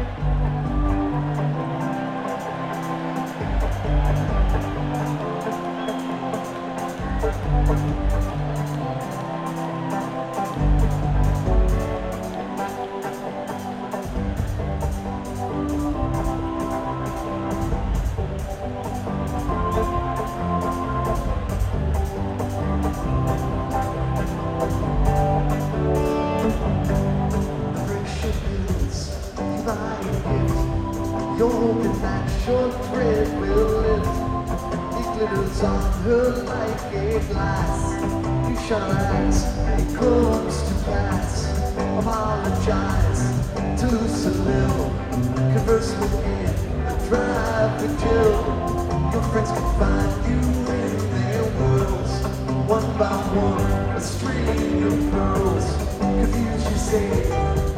You're hoping that your thread will lift. It glitters on her like a glass. You shut her eyes, it comes to pass. Apologize to lose a little. Converse with him, drive the Jill. Your friends can find you in their worlds. One by one, a string of pearls. Confuse you, say